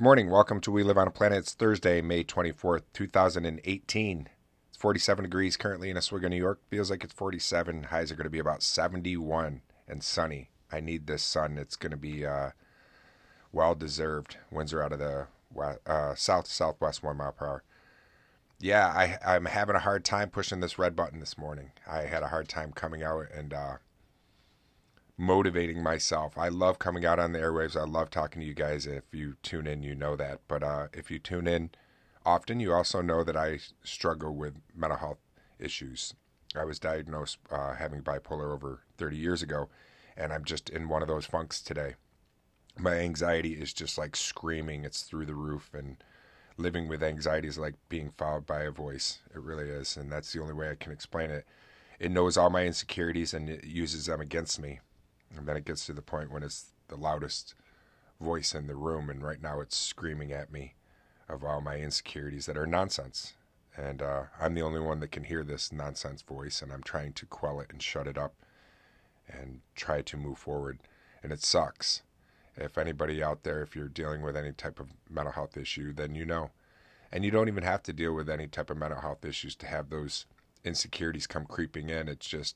Good morning. Welcome to We Live on a Planet. It's Thursday, May 24th, 2018. It's 47 degrees currently in Oswego, New York. Feels like it's 47. Highs are going to be about 71 and sunny. I need this sun. It's going to be well deserved. Winds are out of the southwest 1 mile per hour. Yeah, I'm having a hard time pushing this red button this morning. I had a hard time coming out and motivating myself. I love coming out on the airwaves. I love talking to you guys. If you tune in, you know that. But if you tune in often, you also know that I struggle with mental health issues. I was diagnosed having bipolar over 30 years ago, and I'm just in one of those funks today. My anxiety is just like screaming. It's through the roof, and living with anxiety is like being followed by a voice. It really is, and that's the only way I can explain it. It knows all my insecurities and it uses them against me. And then it gets to the point when it's the loudest voice in the room, and right now it's screaming at me of all my insecurities that are nonsense. And I'm the only one that can hear this nonsense voice, and I'm trying to quell it and shut it up and try to move forward. And it sucks. If anybody out there, if you're dealing with any type of mental health issue, then you know. And you don't even have to deal with any type of mental health issues to have those insecurities come creeping in. It's just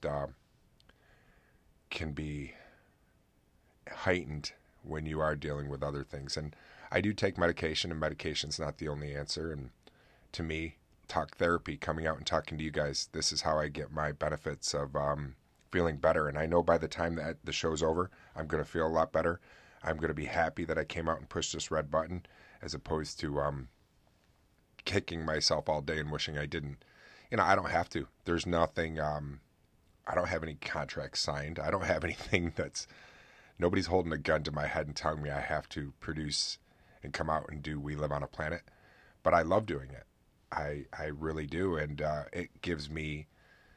can be heightened when you are dealing with other things. And I do take medication, and medication's not the only answer. And to me, talk therapy, coming out and talking to you guys, this is how I get my benefits of feeling better. And I know by the time that the show's over, I'm going to feel a lot better. I'm going to be happy that I came out and pushed this red button, as opposed to kicking myself all day and wishing I didn't. You know, I don't have to. There's nothing, I don't have any contracts signed. I don't have anything that's, nobody's holding a gun to my head and telling me I have to produce and come out and do We Live on a Planet. But I love doing it. I really do. And it gives me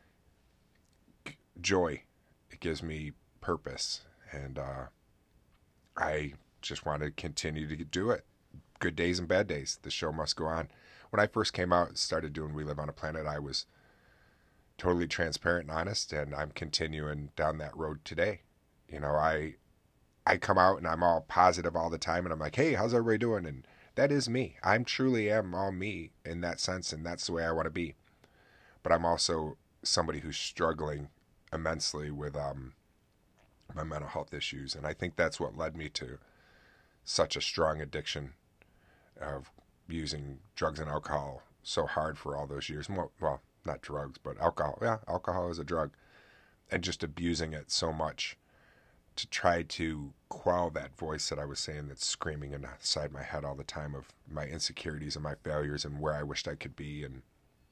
joy. It gives me purpose. And I just want to continue to do it. Good days and bad days. The show must go on. When I first came out and started doing We Live on a Planet, I was totally transparent and honest, and I'm continuing down that road today. You know, I come out and I'm all positive all the time, and I'm like, hey, how's everybody doing? And that is me. I'm truly am all me in that sense, and that's the way I want to be. But I'm also somebody who's struggling immensely with my mental health issues, and I think that's what led me to such a strong addiction of using drugs and alcohol so hard for all those years. Well, not drugs, but alcohol. Yeah, alcohol is a drug. And just abusing it so much to try to quell that voice that I was saying that's screaming inside my head all the time of my insecurities and my failures and where I wished I could be. And it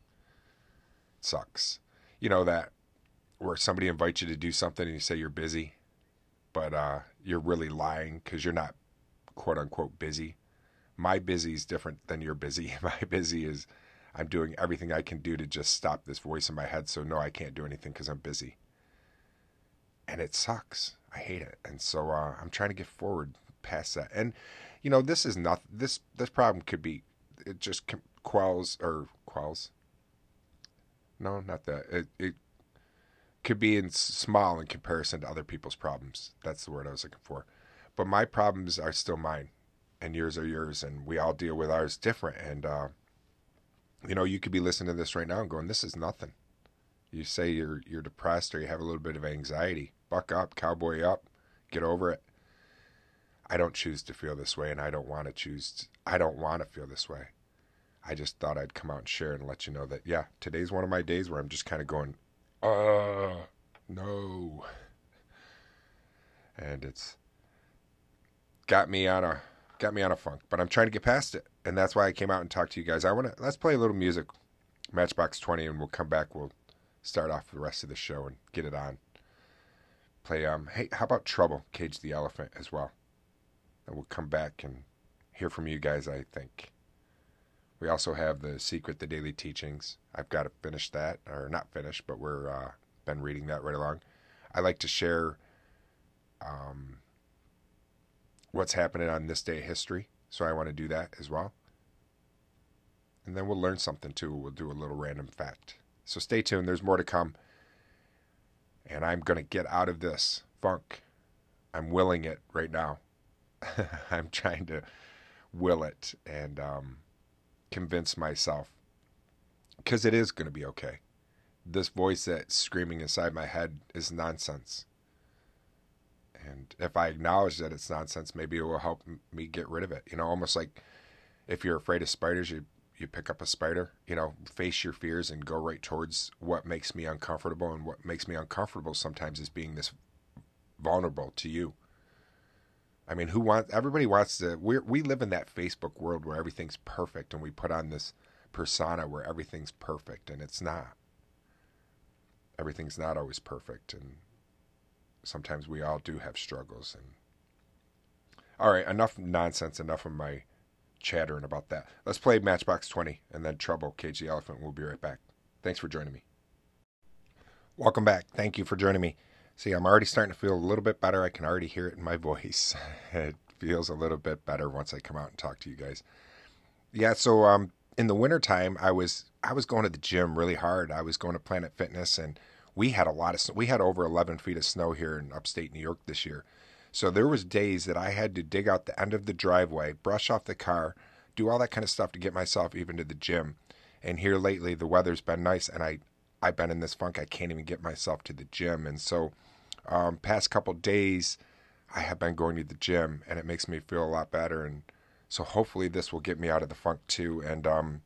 sucks. You know, that where somebody invites you to do something and you say you're busy, but you're really lying because you're not quote unquote busy. My busy is different than your busy. My busy is I'm doing everything I can do to just stop this voice in my head. So no, I can't do anything because I'm busy. And it sucks. I hate it. And so I'm trying to get forward past that. And, you know, this is not, this problem could be, it just quells. No, not that. It could be small in comparison to other people's problems. That's the word I was looking for. But my problems are still mine, and yours are yours, and we all deal with ours different. And, you know, you could be listening to this right now and going, this is nothing. You say you're depressed or you have a little bit of anxiety. Buck up, cowboy up, get over it. I don't choose to feel this way, and I don't want to feel this way. I just thought I'd come out and share and let you know that, yeah, today's one of my days where I'm just kind of going, no. And it's got me on a funk, but I'm trying to get past it. And that's why I came out and talked to you guys. Let's play a little music, Matchbox 20, and we'll come back. We'll start off the rest of the show and get it on. Play, hey, how about Trouble, Cage the Elephant as well? And we'll come back and hear from you guys, I think. We also have The Secret, The Daily Teachings. I've got to finish that, or not finish, but we're been reading that right along. I like to share what's happening on this day of history, so I want to do that as well. And then we'll learn something too. We'll do a little random fact. So stay tuned. There's more to come. And I'm going to get out of this funk. I'm willing it right now. I'm trying to will it and convince myself, because it is going to be okay. This voice that's screaming inside my head is nonsense. And if I acknowledge that it's nonsense, maybe it will help me get rid of it. Almost like if you're afraid of spiders, you pick up a spider, face your fears and go right towards what makes me uncomfortable. And what makes me uncomfortable sometimes is being this vulnerable to you. I mean, everybody wants to, we live in that Facebook world where everything's perfect, and we put on this persona where everything's perfect, and it's not. Everything's not always perfect, and sometimes we all do have struggles. And all right, enough nonsense, enough of my chattering about that. Let's play Matchbox 20 and then Trouble, Cage the Elephant. We'll be right back. Thanks for joining me. Welcome back. Thank you for joining me. See, I'm already starting to feel a little bit better. I can already hear it in my voice. It feels a little bit better once I come out and talk to you guys. Yeah, so in the wintertime, I was going to the gym really hard. I was going to Planet Fitness, and we had we had over 11 feet of snow here in upstate New York this year. So there was days that I had to dig out the end of the driveway, brush off the car, do all that kind of stuff to get myself even to the gym. And here lately, the weather's been nice, and I've been in this funk. I can't even get myself to the gym. And so past couple days, I have been going to the gym, and it makes me feel a lot better. And so hopefully this will get me out of the funk too. And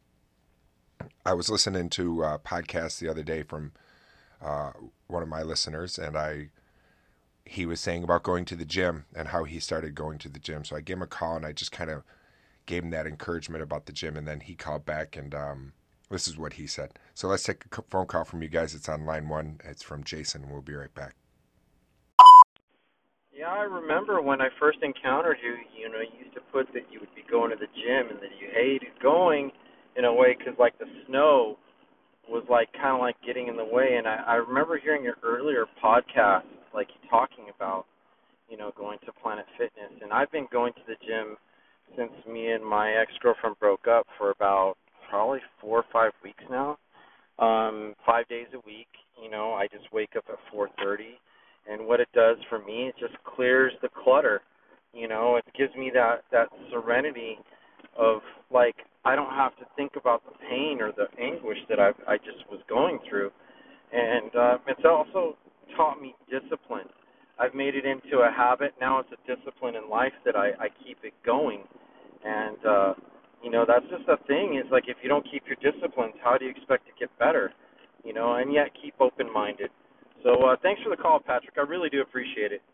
I was listening to a podcast the other day from one of my listeners, and he was saying about going to the gym and how he started going to the gym. So I gave him a call, and I just kind of gave him that encouragement about the gym. And then he called back, and this is what he said. So let's take a phone call from you guys. It's on line 1. It's from Jason. We'll be right back. Yeah, I remember when I first encountered you, you used to put that you would be going to the gym and that you hated going in a way because, like, the snow was, like, kind of like getting in the way. And I remember hearing your earlier podcast, like, you talking about, going to Planet Fitness. And I've been going to the gym since me and my ex-girlfriend broke up for about probably 4 or 5 weeks now. 5 days a week, I just wake up at 4:30. And what it does for me, it just clears the clutter. It gives me that serenity of, like, I don't have to think about the pain or the anguish that I just was going through. And it's also taught me discipline. I've made it into a habit. Now it's a discipline in life that I keep it going. And, that's just the thing is, like, if you don't keep your disciplines, how do you expect to get better? And yet keep open-minded. So thanks for the call, Patrick. I really do appreciate it.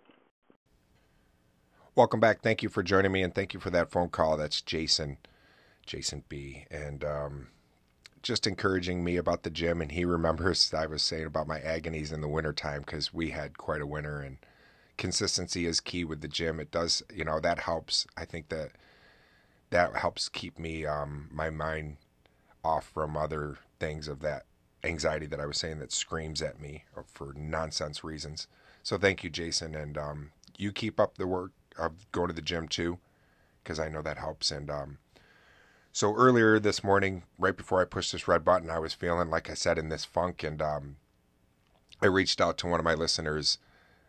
Welcome back. Thank you for joining me, and thank you for that phone call. That's Jason B. And just encouraging me about the gym. And he remembers I was saying about my agonies in the wintertime because we had quite a winter, and consistency is key with the gym. It does, that helps. I think that helps keep me, my mind off from other things of that anxiety that I was saying that screams at me for nonsense reasons. So thank you, Jason. And you keep up the work of going to the gym too, because I know that helps. And so earlier this morning, right before I pushed this red button, I was feeling, like I said, in this funk. And I reached out to one of my listeners,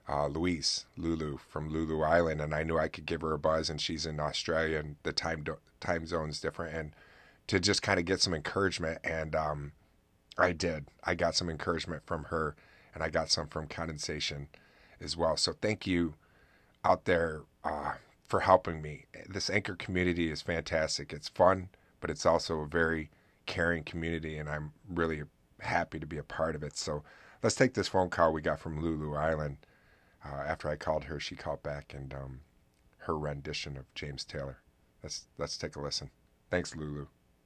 Lulu from Lulu Island, and I knew I could give her a buzz, and she's in Australia, and the time zone's different, and to just kind of get some encouragement. And I did. I got some encouragement from her, and I got some from Condensation as well. So thank you out there for helping me. This Anchor community is fantastic. It's fun, but it's also a very caring community, and I'm really happy to be a part of it. So let's take this phone call we got from Lulu Island. After I called her, she called back, and her rendition of James Taylor. Let's take a listen. Thanks, Lulu.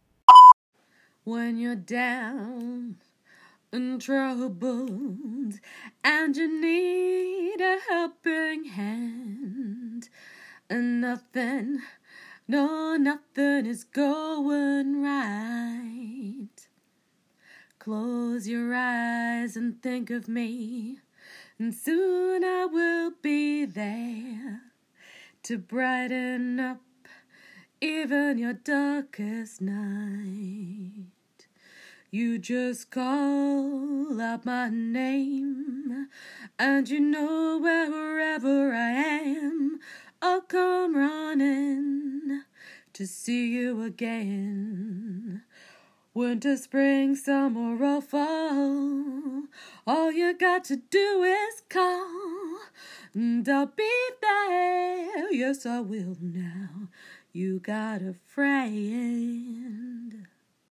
When you're down and troubled and you need a helping hand, and nothing is going right, close your eyes and think of me, and soon I will be there to brighten up even your darkest night. You just call out my name, and wherever I am, I'll come running to to see you again. Winter, spring, summer, or fall, all you got to do is call, and I'll be there. Yes, I will now. You got a friend.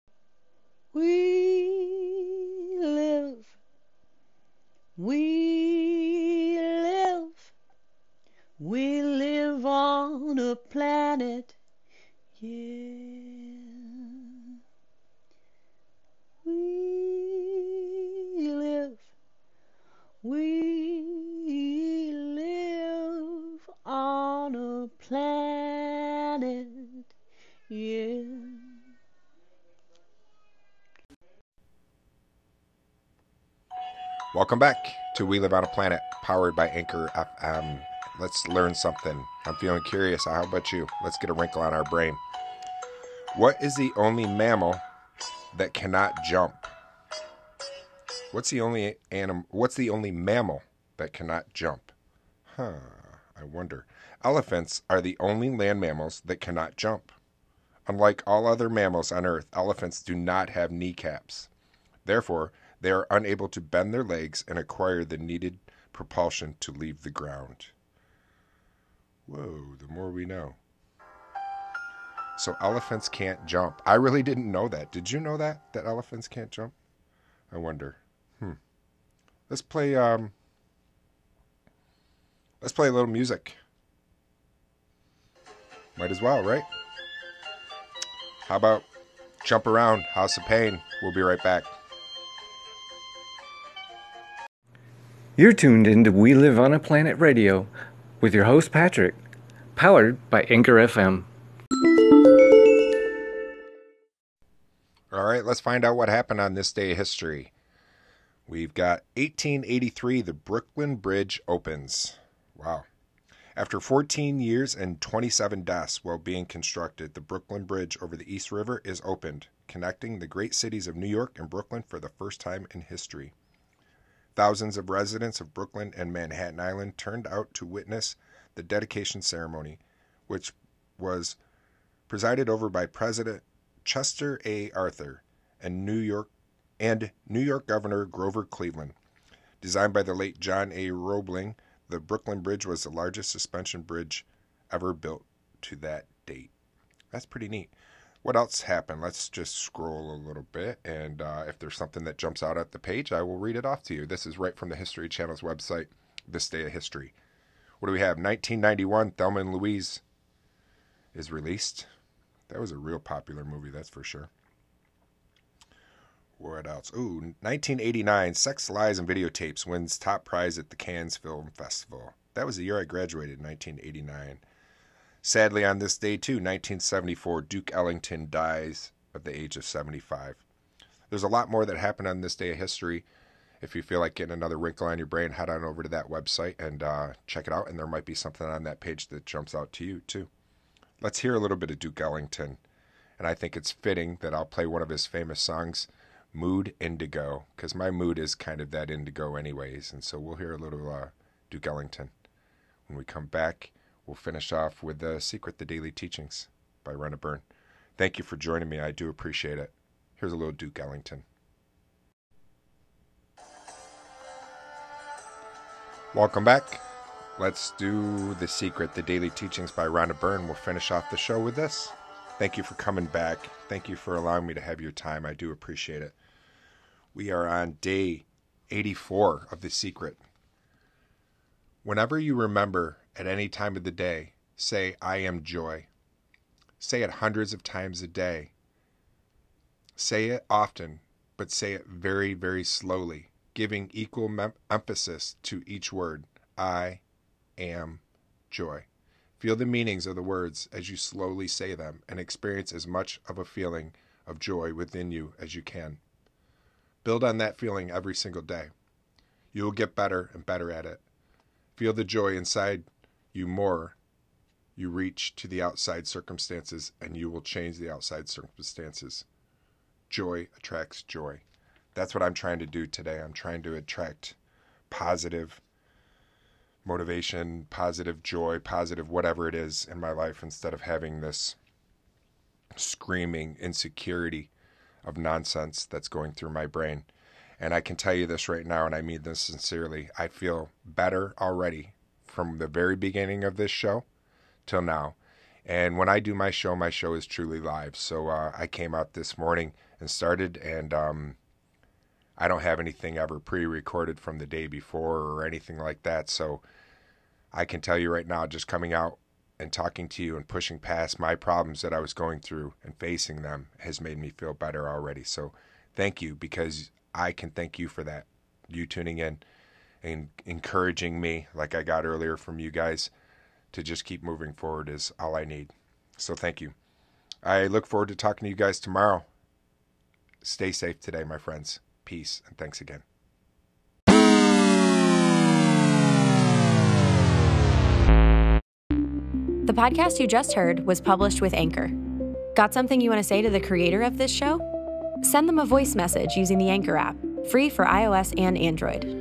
We live on a planet, yeah. We live on a planet, yeah. Welcome back to We Live on a Planet, powered by Anchor FM. Let's learn something. I'm feeling curious. How about you? Let's get a wrinkle on our brain. What is the only mammal that cannot jump? What's the only mammal that cannot jump? I wonder. Elephants are the only land mammals that cannot jump. Unlike all other mammals on Earth, elephants do not have kneecaps. Therefore, they are unable to bend their legs and acquire the needed propulsion to leave the ground. Whoa, the more we know. So elephants can't jump. I really didn't know that. Did you know that elephants can't jump? I wonder. Let's play a little music. Might as well, right? How about Jump Around, House of Pain? We'll be right back. You're tuned into We Live on a Planet Radio with your host Patrick, powered by Anchor FM. All right, let's find out what happened on this day of history. We've got 1883, the Brooklyn Bridge opens. Wow. After 14 years and 27 deaths while being constructed, the Brooklyn Bridge over the East River is opened, connecting the great cities of New York and Brooklyn for the first time in history. Thousands of residents of Brooklyn and Manhattan Island turned out to witness the dedication ceremony, which was presided over by President Chester A. Arthur and New York Governor Grover Cleveland. Designed by the late John A. Roebling, the Brooklyn Bridge was the largest suspension bridge ever built to that date. That's pretty neat. What else happened? Let's just scroll a little bit, and if there's something that jumps out at the page, I will read it off to you. This is right from the History Channel's website, This Day of History. What do we have? 1991, Thelma and Louise is released. That was a real popular movie, that's for sure. What else? 1989, Sex, Lies, and Videotapes wins top prize at the Cannes Film Festival. That was the year I graduated, 1989. Sadly, on this day, too, 1974, Duke Ellington dies at the age of 75. There's a lot more that happened on this day of history. If you feel like getting another wrinkle on your brain, head on over to that website and check it out, and there might be something on that page that jumps out to you, too. Let's hear a little bit of Duke Ellington, and I think it's fitting that I'll play one of his famous songs, Mood Indigo, because my mood is kind of that indigo anyways, and so we'll hear a little Duke Ellington. When we come back, we'll finish off with The Secret, The Daily Teachings by Rhonda Byrne. Thank you for joining me. I do appreciate it. Here's a little Duke Ellington. Welcome back. Let's do The Secret, The Daily Teachings by Rhonda Byrne. We'll finish off the show with this. Thank you for coming back. Thank you for allowing me to have your time. I do appreciate it. We are on day 84 of The Secret. Whenever you remember at any time of the day, say, I am joy. Say it hundreds of times a day. Say it often, but say it very, very slowly, giving equal emphasis to each word. I am joy. Feel the meanings of the words as you slowly say them and experience as much of a feeling of joy within you as you can. Build on that feeling every single day. You will get better and better at it. Feel the joy inside you more. You reach to the outside circumstances and you will change the outside circumstances. Joy attracts joy. That's what I'm trying to do today. I'm trying to attract positive motivation, positive joy, positive whatever it is in my life instead of having this screaming insecurity of nonsense that's going through my brain. And I can tell you this right now, and I mean this sincerely. I feel better already from the very beginning of this show till now. And when I do my show is truly live. So I came out this morning and started, and I don't have anything ever pre-recorded from the day before or anything like that. So I can tell you right now, just coming out and talking to you and pushing past my problems that I was going through and facing them has made me feel better already. So thank you, because I can thank you for that. You tuning in and encouraging me like I got earlier from you guys to just keep moving forward is all I need. So thank you. I look forward to talking to you guys tomorrow. Stay safe today, my friends. Peace, and thanks again. The podcast you just heard was published with Anchor. Got something you want to say to the creator of this show? Send them a voice message using the Anchor app, free for iOS and Android.